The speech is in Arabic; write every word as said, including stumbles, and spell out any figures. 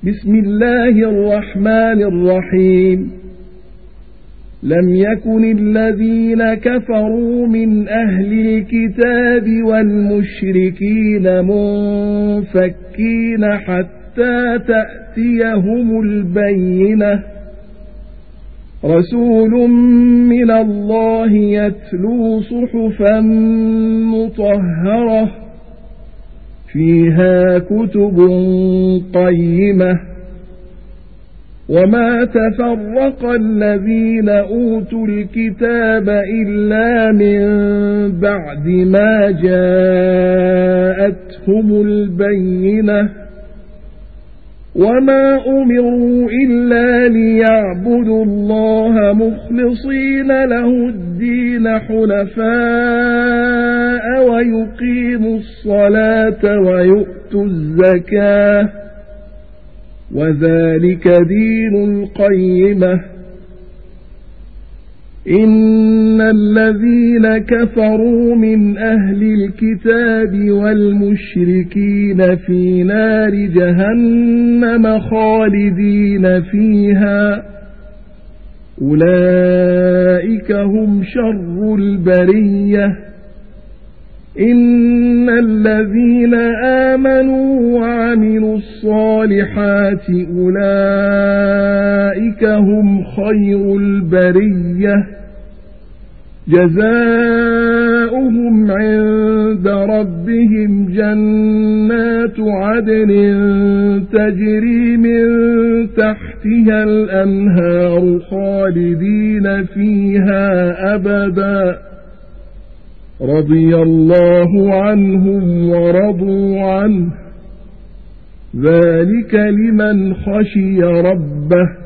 بسم الله الرحمن الرحيم لم يكن الذين كفروا من أهل الكتاب والمشركين منفكين حتى تأتيهم البينة رسول من الله يتلو صحفا مطهرة فيها كتب قيمة وما تفرق الذين أوتوا الكتاب إلا من بعد ما جاءتهم البينة وما أمروا إلا ليعبدوا الله مخلصين له الدين حنفاء ويقيموا الصلاة ويؤتوا الزكاة وذلك دين القيمة إن الذين كفروا من أهل الكتاب والمشركين في نار جهنم خالدين فيها أولئك هم شر البرية إن الذين آمنوا وعملوا الصالحات أولئك هم خير البرية جزاؤهم عند ربهم جنات عدن تجري من تحتها الأنهار خالدين فيها أبدا رضي الله عنهم ورضوا عنه ذلك لمن خشي ربه